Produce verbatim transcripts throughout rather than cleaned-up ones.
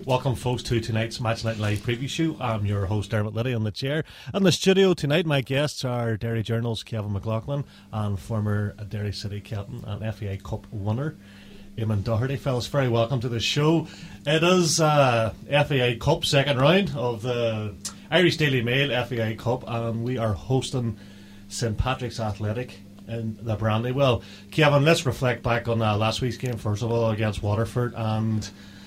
Welcome, folks, to tonight's Match Night Live preview show. I'm your host, Dermot Liddy, on the chair. In the studio tonight, my guests are Derry Journal's Kevin McLaughlin and former Derry City captain and F A I Cup winner, Eamon Doherty. Fellas, very welcome to the show. It is uh, F A I Cup, second round of the Irish Daily Mail F A I Cup, and we are hosting Saint Patrick's Athletic in the Brandywell. Kevin, let's reflect back on uh, last week's game, first of all, against Waterford, and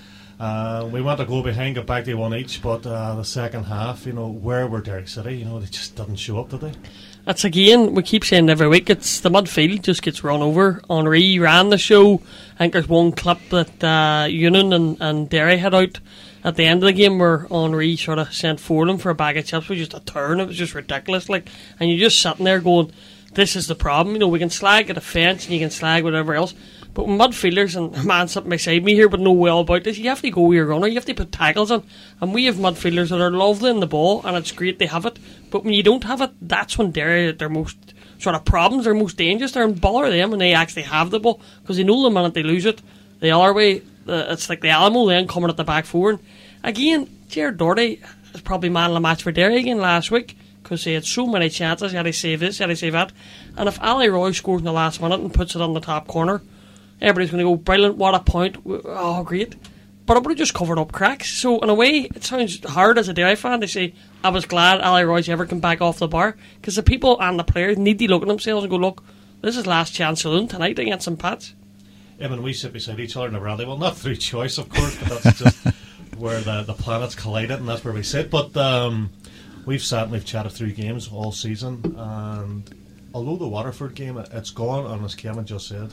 Uh, we went to go behind, get back to one each, but uh, the second half, you know, where were Derry City? You know, they just didn't show up, did they? That's again, we keep saying every week, it's the midfield just gets run over. Henry ran the show. I think there's one clip that uh, Union and, and Derry had out at the end of the game where Henry sort of sent Fordham for a bag of chips with just a turn. It was just ridiculous. Like, and you're just sitting there going, this is the problem. You know, we can slag a defence and you can slag whatever else. But when midfielders, and a man sitting beside me here but know well about this, you have to go with your runner, you have to put tackles in. And we have midfielders that are lovely in the ball, and it's great they have it. But when you don't have it, that's when Derry, their most sort of problems, they're most dangerous. They're in bother them when they actually have the ball, because they know the minute they lose it, the other way, uh, it's like the Alamo then coming at the back four. And again, Jared Doherty is probably man of the match for Derry again last week, because he had so many chances. He had to save this, he had to save that. And if Ali Roy scores in the last minute and puts it on the top corner, everybody's going to go, brilliant, what a point, oh great. But it would have just covered up cracks. So in a way, it sounds hard as a Derry fan to say, I was glad Ali Roy's ever come back off the bar, because the people and the players need to look at themselves and go, look, this is last chance saloon tonight against Saint Pat's. Yeah, when we sit beside each other in the Bradley, well, not through choice, of course, but that's just where the, the planets collided, and that's where we sit. But um, we've sat and we've chatted through games all season, and although the Waterford game, it's gone, and as Kevin just said,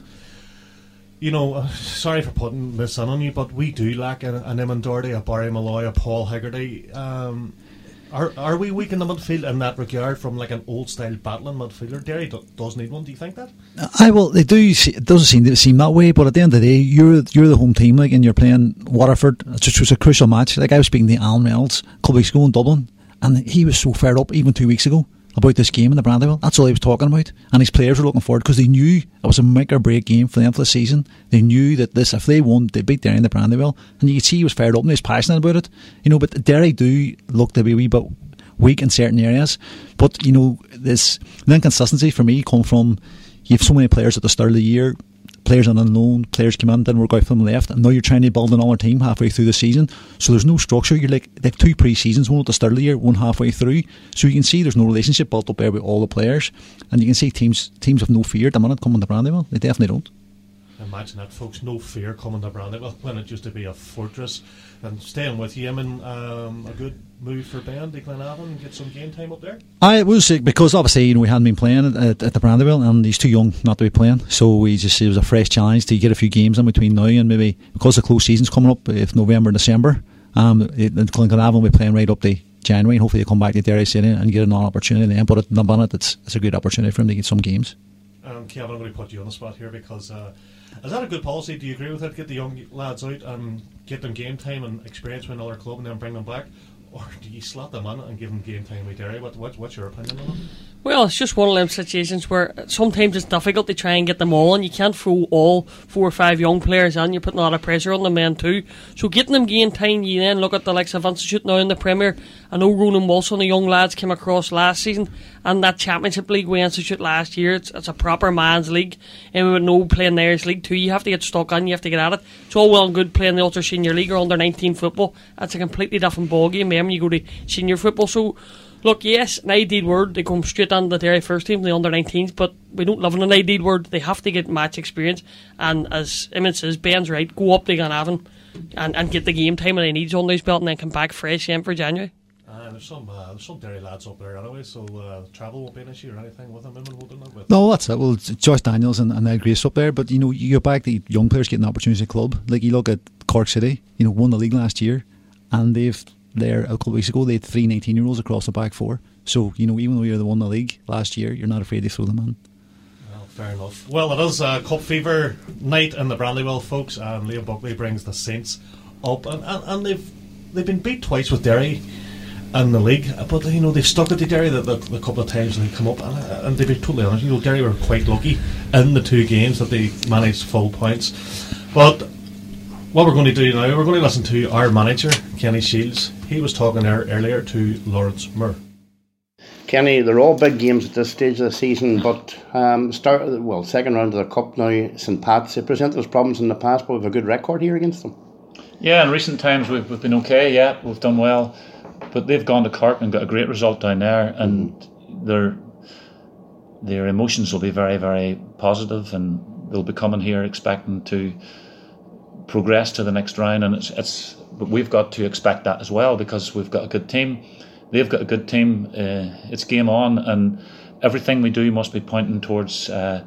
you know, uh, sorry for putting this in on you, but we do lack an, an Eamon Doherty, a Barry Malloy, a Paul Higgerty. Um, are are we weak in the midfield in that regard from like an old style battling midfielder? Derry do, does need one. Do you think that? I well, they do. See, it doesn't seem to seem that way, but at the end of the day, you're you're the home team, like, and you're playing Waterford. It's just, it was a crucial match. Like, I was speaking to Alan Reynolds a couple of weeks ago in Dublin, and he was so fired up even two weeks ago about this game in the Brandywell. That's all he was talking about, and his players were looking forward, because they knew it was a make or break game for them for the season. They knew that this, if they won, they beat Derry in the Brandywell, and you could see he was fired up and he was passionate about it. You know, but Derry do look to be a wee bit weak in certain areas. But you know, this the inconsistency for me come from, you have so many players at the start of the year, players on loan, players came in, didn't work out for them, left, and now you're trying to build another team halfway through the season, so there's no structure. You're like, they have two pre-seasons, one at the start of the year, one halfway through, so you can see there's no relationship built up there with all the players, and you can see teams teams have no fear at the minute coming to Brandywell. They definitely don't. Imagine that, folks, no fear coming to Brandywell when it used to be a fortress. And staying with you, I mean, um, a good move for Ben to Glenavon and get some game time up there? I was, because obviously, you know, we hadn't been playing at, at the Brandywell, and he's too young not to be playing, so we just, it was a fresh challenge to get a few games in between now and maybe, because the close season's coming up, if November and December, um, Glenavon will be playing right up to January, and hopefully he'll come back to Derry City and get another opportunity then. But at the minute, it's, it's a good opportunity for him to get some games. Um, Kevin, I'm going to put you on the spot here, because uh, is that a good policy? Do you agree with it? Get the young lads out and get them game time and experience with another club and then bring them back? Or do you slot them in and give them game time with Derry? What, what, what's your opinion on it? Well, it's just one of them situations where sometimes it's difficult to try and get them all, and you can't throw all four or five young players in. You're putting a lot of pressure on the men too. So getting them game time, you then look at the likes of Institute now in the Premier. I know Ronan Wilson, the young lads, came across last season, and that Championship League with Institute last year, it's, it's a proper man's league, and we would know playing the Irish League too. You have to get stuck in, you have to get at it. It's all well and good playing the Ulster Senior League or under nineteen football. That's a completely different ballgame when you go to senior football. So look, yes, an ideal word, they come straight on the Derry first team, the under nineteens, but we don't live in an ideal word. They have to get match experience, and as Emmett says, Ben's right, go up to Glenavon and, and get the game time and they need on those belt, and then come back fresh in for January. Uh, there's some uh, there's some Derry lads up there anyway, so uh, travel won't be an issue or anything with them. With no, that's it. Well, Josh Daniels and, and Ed Grace up there, but you know, you go back to young players getting opportunities at club. Like, you look at Cork City, you know, won the league last year, and they've there a couple of weeks ago they had three nineteen year olds across the back four. So, you know, even though you're the one in the league last year, you're not afraid to throw them in. Well, fair enough. Well, it is uh, Cup Fever night in the Brandywell, folks, and Liam Buckley brings the Saints up, and, and, and they've they've been beat twice with Derry in the league, but you know, they've stuck at the Derry the, the, the couple of times they come up, and, and to be totally honest, you know, Derry were quite lucky in the two games that they managed full points. But what we're going to do now, we're going to listen to our manager, Kenny Shields. He was talking there earlier to Lawrence Moore. Kenny, they're all big games at this stage of the season, but um, start well, second round of the Cup now, St Pat's. They presented us problems in the past, but we have a good record here against them. Yeah, in recent times we've, we've been okay, yeah, we've done well. But they've gone to Cork and got a great result down there, and mm. their their emotions will be very, very positive, and they'll be coming here expecting to progress to the next round. And it's, it's but we've got to expect that as well, because we've got a good team. They've got a good team. Uh, it's game on, and everything we do must be pointing towards uh,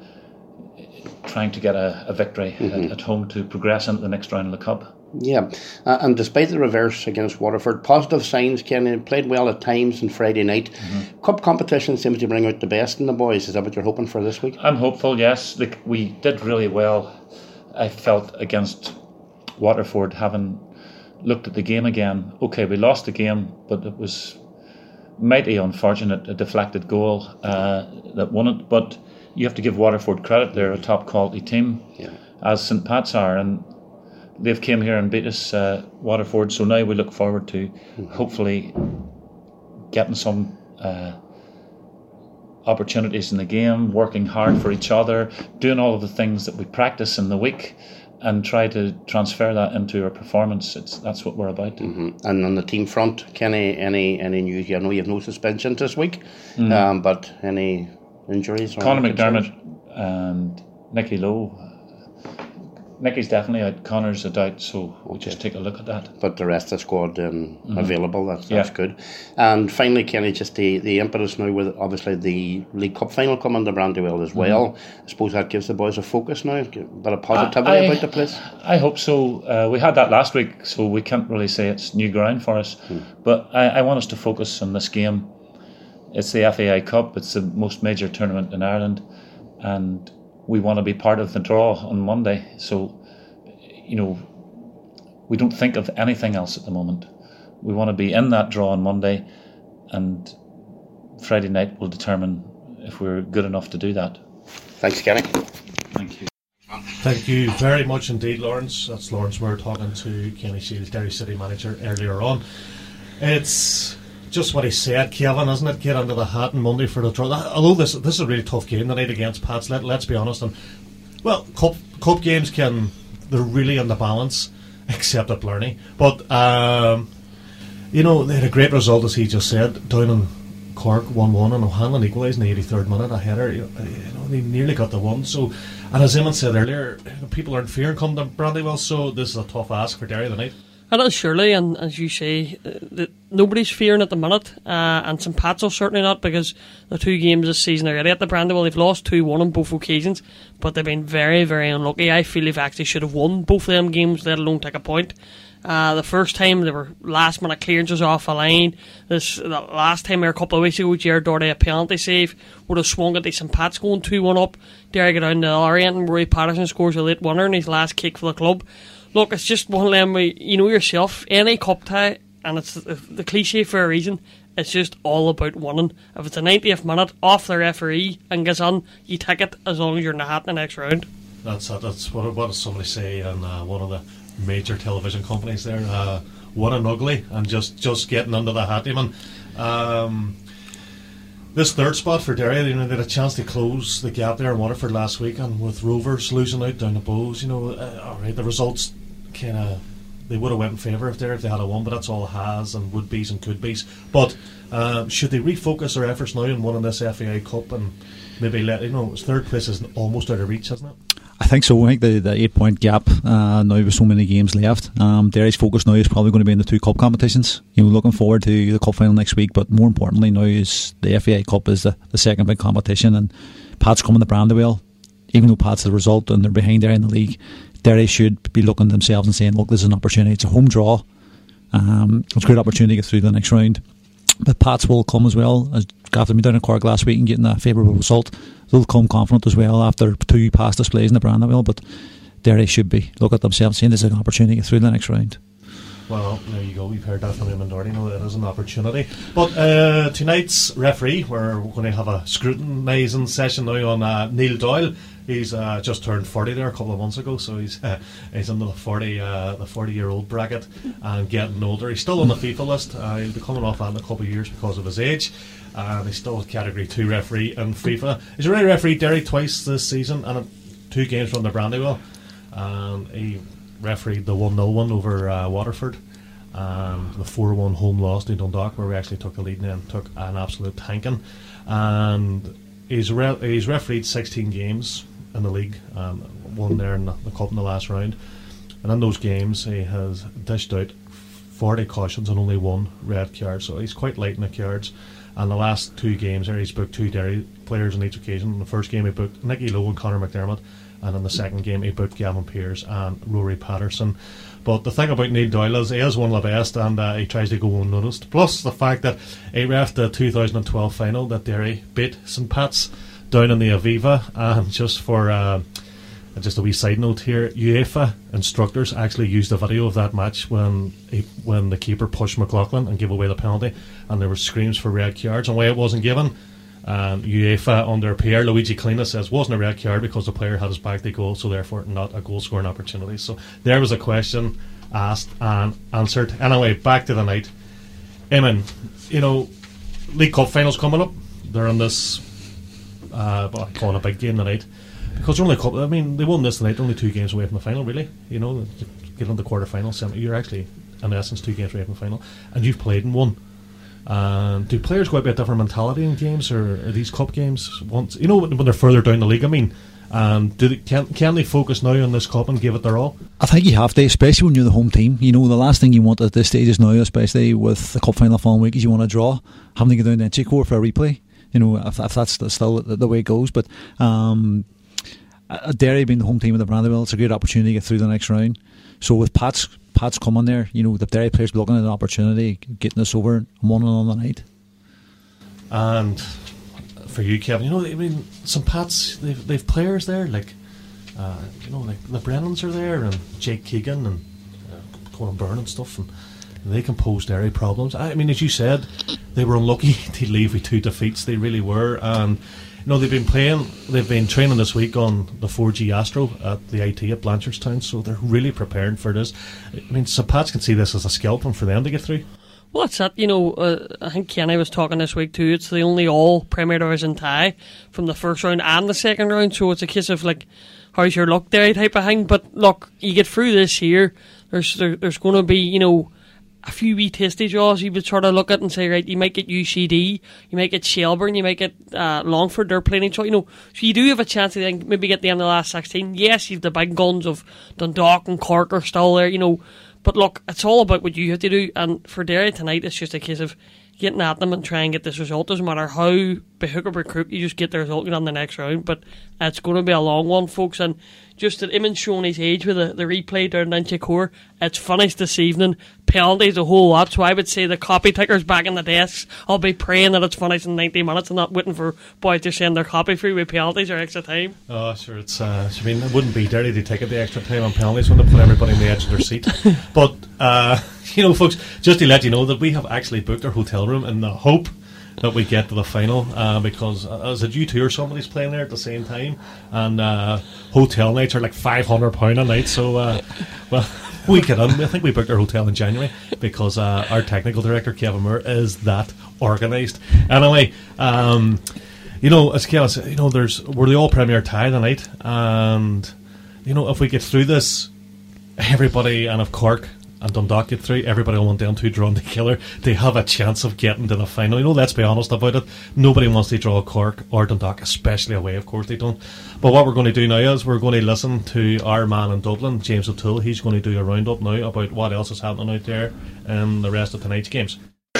trying to get a, a victory mm-hmm. at, at home to progress into the next round of the Cup. Yeah, uh, and despite the reverse against Waterford, positive signs. Kenny played well at times on Friday night. Mm-hmm. Cup competition seems to bring out the best in the boys. Is that what you're hoping for this week? I'm hopeful, yes. Like, we did really well, I felt, against Waterford, having looked at the game again. Okay, we lost the game, but it was mighty unfortunate, a deflected goal uh, that won it. But you have to give Waterford credit. They're a top quality team, yeah. as St Pat's are, and they've came here and beat us, uh, Waterford. So now we look forward to mm-hmm. hopefully getting some uh, opportunities in the game, working hard for each other, doing all of the things that we practice in the week, and try to transfer that into our performance. It's that's what we're about. Mm-hmm. And on the team front, Kenny, any any news? I know you have no suspension this week, mm. um, but any injuries? Conor McDermott and Nicky Lowe. Nicky's definitely out. Connor's a doubt, so we'll okay. just take a look at that. But the rest of the squad um, mm-hmm. available. That's that's yeah. good. And finally, Kenny, just the, the impetus now with obviously the League Cup final coming to Brandywell as well. Mm-hmm. I suppose that gives the boys a focus now, a bit of positivity I, about the place. I hope so. Uh, we had that last week, so we can't really say it's new ground for us. Mm. But I, I want us to focus on this game. It's the F A I Cup. It's the most major tournament in Ireland, and we want to be part of the draw on Monday. So, you know, we don't think of anything else at the moment. We want to be in that draw on Monday, and Friday night will determine if we're good enough to do that. Thanks, Kenny. Thank you. Thank you very much indeed, Lawrence. That's Lawrence Moore talking to Kenny Shields, Derry City manager, earlier on. It's just what he said, Kevin, isn't it? Get under the hat on Monday for the draw. Although this this is a really tough game tonight against Pats. Let, let's be honest. And well, cup cup games can they're really on the balance, except at Blarney. But um, you know, they had a great result, as he just said, down in Cork, one one, and O'Hanlon equalised in the eighty-third minute. A header, you know, they nearly got the one. So, and as Eamon said earlier, people aren't fearing coming to Brandywell. So this is a tough ask for Derry tonight. It is, surely, and as you say, uh, the, nobody's fearing at the minute, uh, and St Pat's will certainly not, because the two games this season already at the Brandywell, they've lost two one on both occasions, but they've been very, very unlucky. I feel they've actually should have won both of them games, let alone take a point. Uh, the first time they were last minute clearances off a line. This the last time, or a couple of weeks ago, Jared Doherty, a penalty save, would have swung it to St Pat's going two one up. Derry get down to the other end, and Rory Patterson scores a late winner in his last kick for the club. Look, it's just one of them, you know yourself, any cup tie, and it's the, the cliche for a reason, it's just all about winning. If it's the ninetieth minute, off the referee and gets on, you take it as long as you're in the hat in the next round. That's it. That's what, what does somebody say in uh, one of the major television companies there, uh, won and ugly, and just, just getting under the hat. Even um, this third spot for Derry, you know, they had a chance to close the gap there in Waterford last week, and with Rovers losing out down the Bows, you know, uh, all right, the results kind of, they would have went in favour if, if they had a won, but that's all has and would be's and could be's. But uh, should they refocus their efforts now on winning this F A I Cup and maybe let, you know, third place is almost out of reach, isn't it? I think so. I think the, the eight point gap uh, now with so many games left. Um, Derry's focus now is probably going to be in the two cup competitions. You know, looking forward to the cup final next week, but more importantly now is the F A I Cup is the, the second big competition, and Pat's coming to Brandywell. Even though Pat's the result and they're behind Derry in the league, Derry should be looking at themselves and saying, look, this is an opportunity. It's a home draw. Um, it's a great opportunity to get through to the next round. But Pats will come as well, as after being down in Cork last week and getting a favourable result. They'll come confident as well after two past displays in the Brandywell. But Derry should be looking at themselves saying this is an opportunity to get through the next round. Well, there you go. We've heard that from Eamon Doherty. No, it is an opportunity. But uh, tonight's referee, we're going to have a scrutinising session now on uh, Neil Doyle. He's uh, just turned forty there a couple of months ago, so he's uh, he's in the forty uh, the forty year old bracket and getting older. He's still on the FIFA list. Uh, he'll be coming off that in a couple of years because of his age. And he's still a Category two referee in FIFA. He's already refereed Derry twice this season and uh, two games from the Brandywell. And he refereed the one nil one over uh, Waterford and the four one home loss to Dundalk, where we actually took the lead and then took an absolute tanking. And he's re- he's refereed sixteen games in the league, um, one there in the, the cup in the last round, and in those games he has dished out forty cautions and only one red card, so he's quite light in the cards. And the last two games there he's booked two Derry players on each occasion. In the first game he booked Nicky Lowe and Conor McDermott, and in the second game he booked Gavin Pearce and Rory Patterson. But the thing about Neil Doyle is he is one of the best, and uh, he tries to go unnoticed. Plus the fact that he ref the two thousand twelve final that Derry beat St Pat's down in the Aviva. And just for uh, just a wee side note here, UEFA instructors actually used a video of that match when he, when the keeper pushed McLaughlin and gave away the penalty, and there were screams for red cards, and why it wasn't given. And UEFA under Pierre Luigi Clina says wasn't a red card because the player had his back to goal, so therefore not a goal scoring opportunity. So there was a question asked and answered. Anyway, back to the night. Eamon, you know, League Cup finals coming up. They're in this uh well, I call it a big game tonight. Because they're only a couple, I mean, they won this tonight, they're only two games away from the final, really. You know, get into the quarter final, you're actually in essence two games away from the final, and you've played in one. Um, do players go out with a different mentality in games, or are these cup games once, you know, when they're further down the league? I mean, um, do they, can can they focus now on this cup and give it their all? I think you have to, especially when you're the home team. You know, the last thing you want at this stage is now, especially with the cup final following week, is you want to draw, having to go down to Inchicore for a replay. You know, if, if that's still the, the way it goes. But um, Derry being the home team of the Brandywell, it's a great opportunity to get through the next round. So with Pat's Pat's coming there, you know, the Derry players looking at an opportunity, getting us over and one on the night. And for you, Kevin, you know, I mean, St Pat's, they've they've players there like, uh, you know, like the Brennans are there, and Jake Keegan and uh, Colin Byrne and stuff, and they can pose Derry problems. I mean, as you said, they were unlucky to leave with two defeats. They really were, and you know, they've been playing, they've been training this week on the four G Astro at the I T at Blanchardstown, so they're really preparing for this. I mean, St Pat's can see this as a scalping for them to get through. Well, that's that. You know, uh, I think Kenny was talking this week too. It's the only all Premier Division tie from the first round and the second round, so it's a case of like, how's your luck there type of thing. But look, you get through this year, there's there, there's going to be, you know, a few wee tasty draws you would sort of look at and say, right, you might get U C D, you might get Shelbourne, you might get uh, Longford, they're playing each other, you know, so you do have a chance to think, maybe get the end of the last sixteen. Yes, you've the big guns of Dundalk and Cork are still there, you know, but look, it's all about what you have to do, and for Derry tonight, it's just a case of getting at them and try and get this result. Doesn't matter how by hook or by crook, you just get the result on the next round, but it's going to be a long one, folks. And just that Eamon's showing his age with the, the replay down in Inchicore, it's finished this evening, penalties a whole lot, so I would say the copy tickers back in the desks, I'll be praying that it's finished in ninety minutes and not waiting for boys to send their copy through with penalties or extra time. Oh sure, it's uh, I mean, it wouldn't be Derry to take it the extra time on penalties when they put everybody on the edge of their seat. But uh, you know, folks, just to let you know that we have actually booked our hotel room in the hope that we get to the final, uh, because uh, is it you two or somebody's playing there at the same time, and uh, hotel nights are like five hundred pounds a night, so uh, well, we get in. I think we booked our hotel in January because uh, our technical director Kevin Moore is that organised. Anyway, um, you know, as Kevin said, you know, there's we're the all Premier tie tonight, and you know, if we get through this, everybody, and if Cork and Dundalk get through, everybody will want them to draw the killer. They have a chance of getting to the final. You know, let's be honest about it. Nobody wants to draw Cork or Dundalk, especially away. Of course they don't. But what we're going to do now is we're going to listen to our man in Dublin, James O'Toole. He's going to do a roundup now about what else is happening out there in the rest of tonight's games.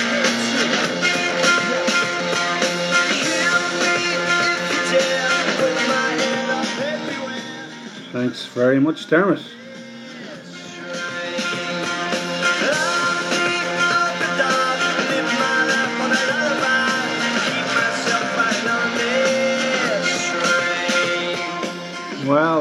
Thanks very much, Dermot. Well,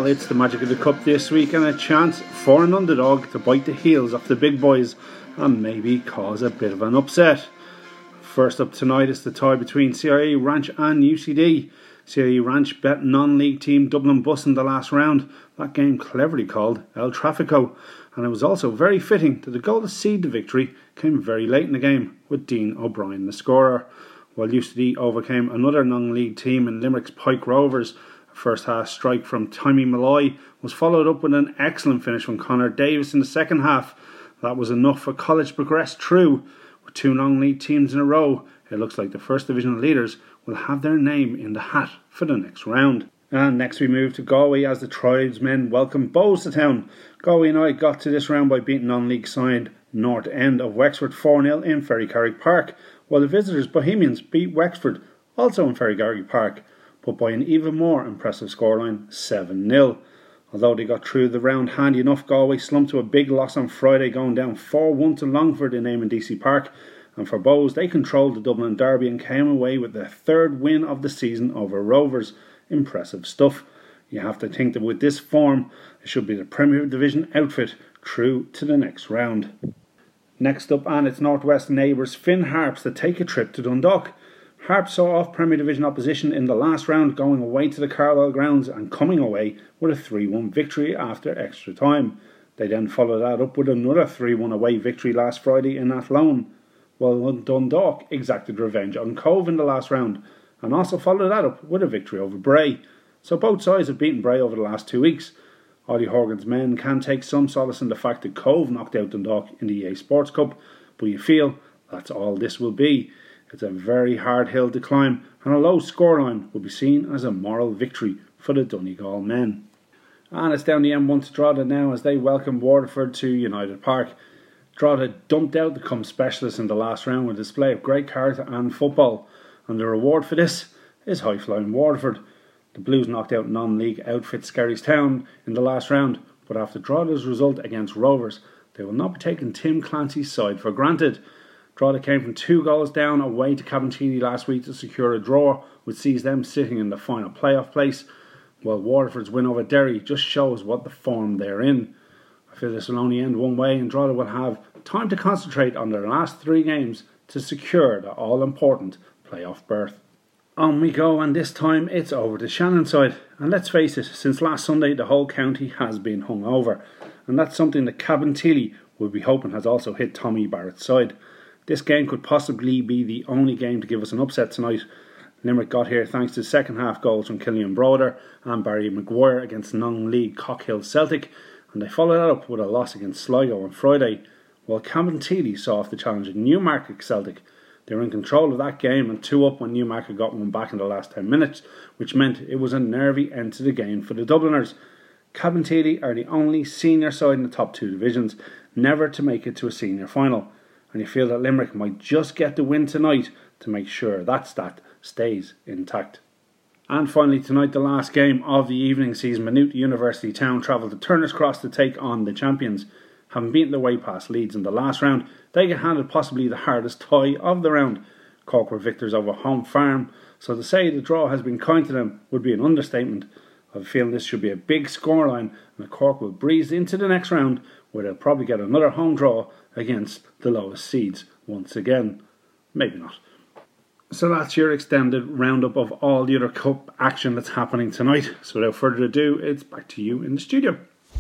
Well, it's the magic of the cup this week and a chance for an underdog to bite the heels of the big boys and maybe cause a bit of an upset. First up tonight is the tie between C I A Ranch and U C D. C I A Ranch bet non-league team Dublin Bus in the last round, that game cleverly called El Trafico, and it was also very fitting that the goal to seed the victory came very late in the game, with Dean O'Brien the scorer. While U C D overcame another non-league team in Limerick's Pike Rovers, a first-half strike from Tommy Malloy was followed up with an excellent finish from Conor Davis in the second half. That was enough for College to progress through. With two non-league teams in a row, it looks like the First Division leaders will have their name in the hat for the next round. And next we move to Galway as the tribesmen welcome Bohs to town. Galway United got to this round by beating non-league side North End of Wexford four nil in Ferrycarrig Park, while the visitors Bohemians beat Wexford, also in Ferrycarrig Park, but by an even more impressive scoreline, seven nil. Although they got through the round handy enough, Galway slumped to a big loss on Friday, going down four one to Longford in Eamon D C Park. And for Bohs, they controlled the Dublin Derby and came away with their third win of the season over Rovers. Impressive stuff. You have to think that with this form, it should be the Premier Division outfit through to the next round. Next up, and its northwest neighbours, Finn Harps, to take a trip to Dundalk. Harps saw off Premier Division opposition in the last round, going away to the Carlisle grounds and coming away with a three one victory after extra time. They then followed that up with another three one away victory last Friday in Athlone, while Dundalk exacted revenge on Cove in the last round and also followed that up with a victory over Bray. So both sides have beaten Bray over the last two weeks. Ollie Horgan's men can take some solace in the fact that Cove knocked out Dundalk in the E A Sports Cup, but you feel that's all this will be. It's a very hard hill to climb, and a low scoreline will be seen as a moral victory for the Donegal men. And it's down the M one to Drogheda now as they welcome Waterford to United Park. Drogheda dumped out the Cum specialists in the last round with a display of great character and football, and the reward for this is high-flying Waterford. The Blues knocked out non-league outfit Skerrystown in the last round, but after Drogheda's result against Rovers, they will not be taking Tim Clancy's side for granted. Drogheda came from two goals down away to Cabinteely last week to secure a draw, which sees them sitting in the final playoff place, while Waterford's win over Derry just shows what the form they're in. I feel this will only end one way, and Drogheda will have time to concentrate on their last three games to secure the all-important playoff berth. On we go, and this time it's over to Shannon's side. And let's face it, since last Sunday the whole county has been hung over, and that's something that Cabinteely will be hoping has also hit Tommy Barrett's side. This game could possibly be the only game to give us an upset tonight. Limerick got here thanks to second half goals from Killian Broder and Barry Maguire against non-league Cockhill Celtic, and they followed that up with a loss against Sligo on Friday, while Cabinteely saw off the challenge of Newmarket Celtic. They were in control of that game and two up when Newmarket got one back in the last ten minutes, which meant it was a nervy end to the game for the Dubliners. Cabinteely are the only senior side in the top two divisions never to make it to a senior final, and you feel that Limerick might just get the win tonight to make sure that stat stays intact. And finally tonight, the last game of the evening sees Maynooth University Town travel to Turner's Cross to take on the champions. Having beaten their way past Leeds in the last round, they get handed possibly the hardest tie of the round. Cork were victors over Home Farm, so to say the draw has been kind to them would be an understatement. I have a feeling this should be a big scoreline, and Cork will breeze into the next round where they'll probably get another home draw against the lowest seeds once again. Maybe not. So that's your extended roundup of all the other cup action that's happening tonight. So without further ado, it's back to you in the studio.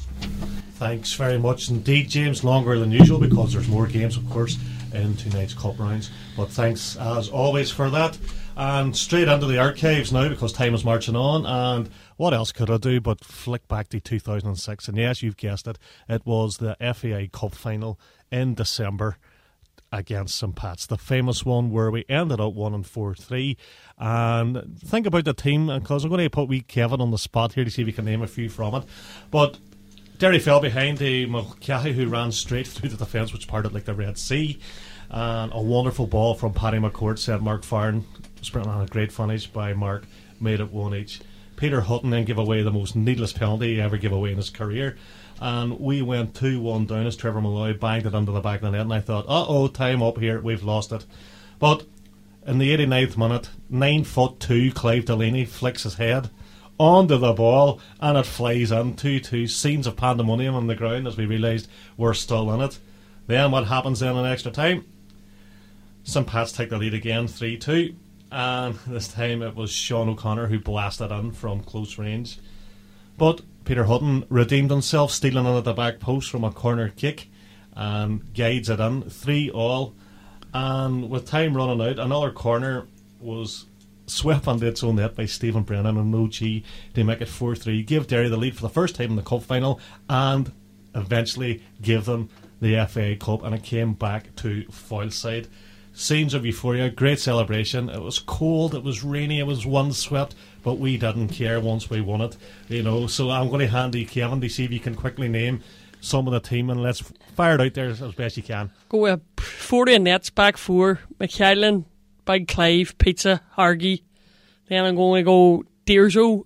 Thanks very much indeed, James. Longer than usual because there's more games, of course, in tonight's cup rounds. But thanks as always for that. And straight into the archives now because time is marching on. And what else could I do but flick back to two thousand six? And yes, you've guessed it, it was the F A I Cup final in December against Saint Pat's, the famous one where we ended up one and four three. And think about the team, because I'm going to put wee Kevin on the spot here to see if he can name a few from it. But Derry fell behind to Mulcahy, who ran straight through the defence, which parted like the Red Sea. And a wonderful ball from Paddy McCourt, said Mark Farron, sprinting on a great finish by Mark, made it one each. Peter Hutton then gave away the most needless penalty he ever gave away in his career. And we went two one down as Trevor Malloy banged it under the back of the net, and I thought, uh-oh, time up here, we've lost it. But in the eighty-ninth minute, nine foot two Clive Delaney flicks his head onto the ball, and it flies in. two two. Scenes of pandemonium on the ground as we realised we're still in it. Then what happens then in extra time? Saint Pat's take the lead again, three two. And this time it was Sean O'Connor who blasted in from close range. But Peter Hutton redeemed himself, stealing in at the back post from a corner kick and guides it in, three all. And with time running out, another corner was swept onto its own net by Stephen Brennan and no G to make it four three, give Derry the lead for the first time in the cup final, and eventually give them the F A Cup. And it came back to Foyleside. Scenes of euphoria, great celebration. It was cold, it was rainy, it was windswept, but we didn't care once we won it, you know. So I'm going to hand to Kevin to see if you can quickly name some of the team, and let's fire it out there as best you can. Go with forty nets, back four, McKellen, Big Clive, Pizza, Hargy. Then I'm going to go Dearzo,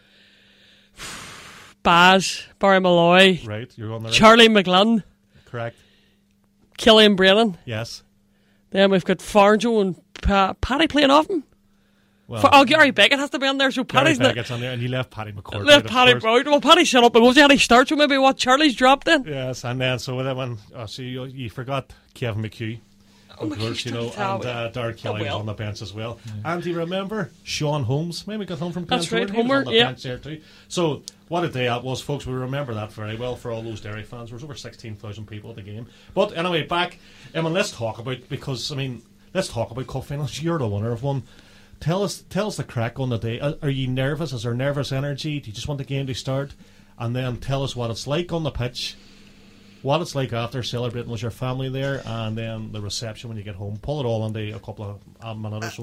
Baz, Barry Malloy, right, you're on the right. Charlie McGlynn, correct, Killian Brennan. Yes. Then we've got Farjo and pa- Paddy playing off him. Well, For, oh, Gary Beckett has to be on there, so Gary Paddy's not. Beckett's on there, and you left Paddy McCord. Left out, Paddy out. Well, Paddy shut up. But was he had he start? So maybe what Charlie's dropped in. Yes, and then so that one, oh, so you, you forgot Kevin McHugh. Oh, Of course, you know, and uh, Darren Kelly oh, well. was on the bench as well. Yeah. And do you remember Sean Holmes? Maybe got home from That's right, Glentoran. He was Homer, on the yeah. bench there too. So what a day that was, folks. We remember that very well for all those Derry fans. There was over sixteen thousand people at the game. But anyway, back. I mean, let's talk about because I mean, let's talk about cup finals. You're the winner of one. Tell us, tell us the crack on the day. Are, are you nervous? Is there nervous energy? Do you just want the game to start? And then tell us what it's like on the pitch. What it's like after celebrating with your family there, and then the reception when you get home. Pull it all into a couple of a minute or so.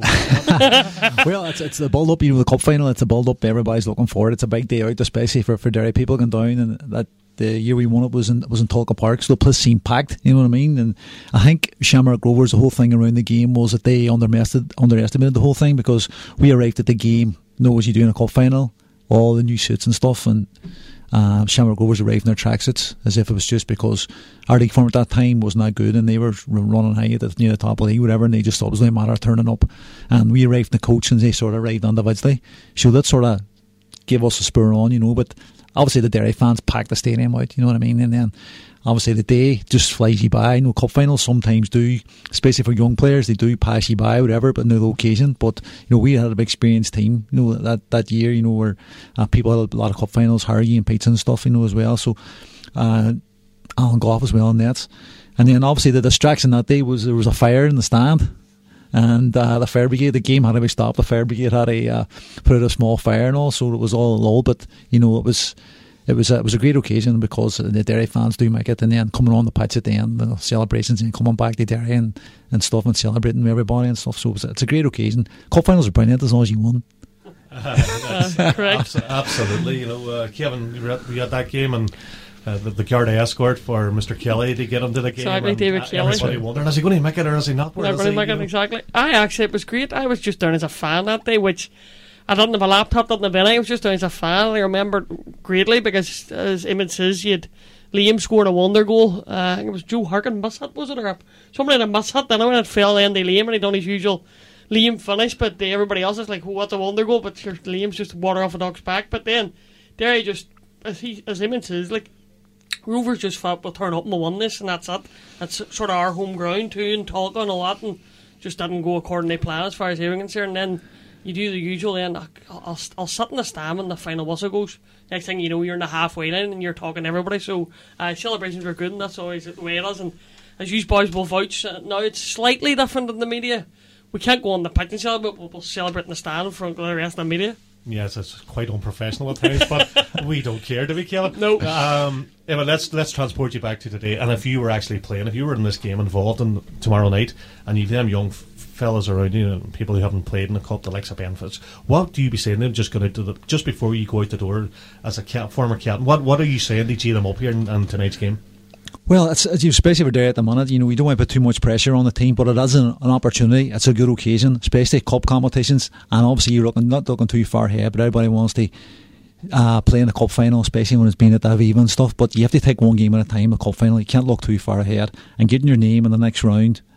Well, it's it's the build up, you know, the cup final. It's a build up. Everybody's looking forward. It's a big day out, especially for, for Derry people going down. And that the year we won it was in was in Tulka Park, so the place seemed packed. You know what I mean? And I think Shamrock Rovers, the whole thing around the game was that they underestimated underestimated the whole thing, because we arrived at the game, know what you do in a cup final, all the new suits and stuff, and. Uh, Shamrock Rovers arrived in their tracksuits as if it was just because our league form at that time wasn't that good and they were running high at the, near the top of the league, whatever, and they just thought it was no matter turning up. And we arrived in the coach and they sort of arrived individually. So that sort of gave us a spur on, you know. But obviously the Derry fans packed the stadium out, you know what I mean? And then obviously the day just flies you by. You know, cup finals sometimes do, especially for young players, they do pass you by, whatever, but no occasion. But you know, we had a big experienced team, you know, that, that year, you know, where uh, people had a lot of cup finals, Harry and Pizza and stuff, you know, as well. So uh, Alan Goff as well in nets. And then obviously the distraction that day was there was a fire in the stand. And uh, the fire brigade, the game had to be stopped. The fire brigade had a uh, put out a small fire and all, so it was all lull. But you know, it was It was, a, it was a great occasion because the Derry fans do make it, and then coming on the pitch at the end, the celebrations, and coming back to Derry and, and stuff, and celebrating with everybody and stuff. So it was, it's a great occasion. Cup finals are brilliant as long as you won. Uh, correct. Abso- absolutely. You know, uh, Kevin, we had, we had that game, and uh, the, the Garda escort for Mister Kelly to get him to the game. Exactly, and, David uh, Kelly. Everybody wondering, is he going to make it or is he not? They're going to make it, exactly. I actually, it was great. I was just down as a fan that day, which I didn't have a laptop, didn't have anything. I was just down as a fan. I remember greatly because, as Eamon says, you had Liam scored a wonder goal. Uh, I think it was Joe Harkin miss hit, was it? Or somebody had a miss hit. Then I went and fell into Liam and he done his usual Liam finish, but the, everybody else is like, oh, what's a wonder goal? But sure, Liam's just water off a dog's back. But then Derry just, as he, as Eamon says, like, Rovers just thought we'll turn up and we'll win this, and that's it. That's sort of our home ground too, and Tulka and all that, and just didn't go according to plan as far as they were concerned. And then you do the usual, then I'll, I'll, I'll sit in the stand when the final whistle goes. Next thing you know, you're in the halfway line and you're talking to everybody. So uh, celebrations were good, and that's always the way it is. And as you boys will vouch, uh, now it's slightly different in the media. We can't go on the pitch and celebrate, but we'll celebrate in the stand in front of the rest of the media. Yes, it's quite unprofessional at times, but we don't care, do we, Kevin? No. Um, yeah, but let's let's transport you back to today. And if you were actually playing, if you were in this game involved in tomorrow night, and you've them young f- fellas around you, know, people who haven't played in the cup, the likes of benefits, what do you be saying to them just going out to the, just before you go out the door as a cap, former captain? What what are you saying to gee them up here in, in tonight's game? Well, it's, it's especially for Derry at the minute, you know, we don't want to put too much pressure on the team, but it is an, an opportunity. It's a good occasion, especially cup competitions, and obviously you're looking, not looking too far ahead, but everybody wants to uh, play in the cup final, especially when it's been at the Aviva and stuff. But you have to take one game at a time. The cup final, you can't look too far ahead, and getting your name in the next round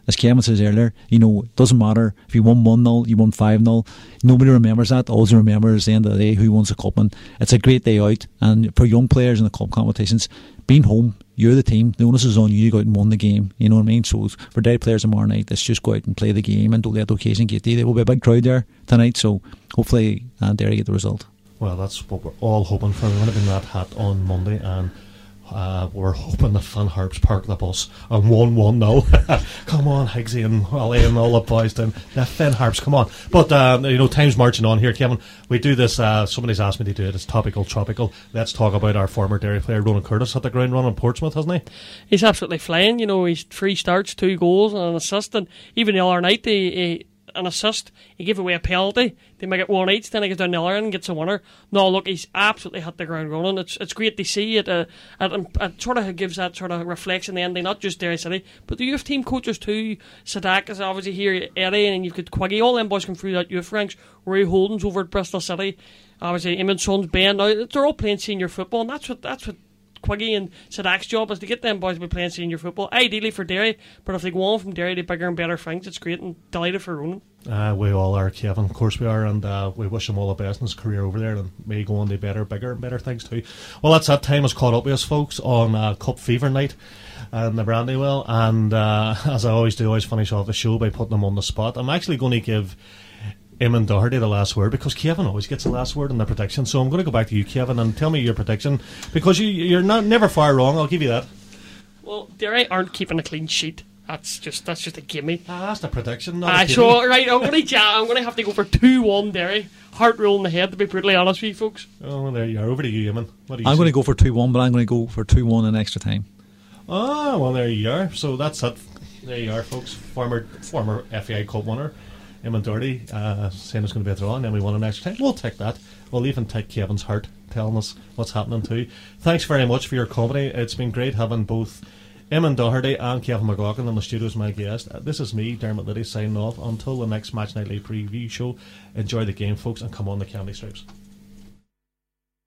as Kevin says earlier, you know, it doesn't matter if you won one nil, you won five nil. Nobody remembers that. All they remember is the end of the day who wins the cup. And it's a great day out. And for young players in the cup competitions, being home, you're the team. The onus is on you to go out and win the game. You know what I mean? So for Derry players tomorrow night, let's just go out and play the game and don't let the occasion get to you. There will be a big crowd there tonight, so hopefully uh, Derry get the result. Well, that's what we're all hoping for. We're going to be in that hat on Monday, and uh, we're hoping that Finn Harps park the bus and one one now. Come on, Higgsy and Ollie and all the boys down. Yeah, Finn Harps, come on. But, um, you know, time's marching on here, Kevin. We do this, uh, somebody's asked me to do it. It's topical, tropical. Let's talk about our former Derry player, Ronan Curtis, at the ground run in Portsmouth, hasn't he? He's absolutely flying. You know, he's three starts, two goals and an assist. And even the other night, he, he an assist. He gave away a penalty. They make it one each. Then he goes down the other end and gets a winner. No, look, he's absolutely hit the ground running. It's it's great to see it. Uh, it, it sort of gives that sort of reflection in the ending, not just Derry City, but the youth team coaches too. Sadak is obviously here, Eddie, and you've got Quiggy. All them boys come through that youth ranks. Rory Holden's over at Bristol City. Obviously, Eamon's sons, Ben. Now they're all playing senior football, and that's what that's what. Quiggy and Sadak's job is to get them boys to be playing senior football, ideally for Derry, but if they go on from Derry to bigger and better things, it's great, and delighted for Ronan. Uh, we all are, Kevin, of course we are, and uh, we wish him all the best in his career over there, and may go on to better, bigger and better things too. Well, that's that. Time has caught up with us, folks, on uh, Cup Fever night in the Brandywell, and uh, as I always do, I always finish off the show by putting them on the spot. I'm actually going to give Eamon Doherty the last word, because Kevin always gets the last word in the prediction. So I'm going to go back to you, Kevin, and tell me your prediction, because you, you're not never far wrong. I'll give you that. Well, Derry aren't keeping a clean sheet. That's just that's just a gimme. Ah, that's the prediction. Not uh, so right, I'm going to I'm going to have to go for two one Derry. Heart rolling ahead, to be brutally honest with you, folks. Oh, well, there you are. Over to you, Eamon. What do you I'm say? going to go for two one, but I'm going to go for two one in extra time. Ah, well, there you are. So that's it. There you are, folks. Former former F A I Cup winner Eamon Doherty uh, saying it's going to be a draw, and then we won an extra time. We'll take that. We'll even take Kevin's heart telling us what's happening too. Thanks very much for your company. It's been great having both Eamon Doherty and Kevin McLaughlin in the studio as my guest. Uh, this is me, Dermot Liddy, signing off. Until the next Match Night Live preview show, enjoy the game, folks, and come on the Candy Stripes.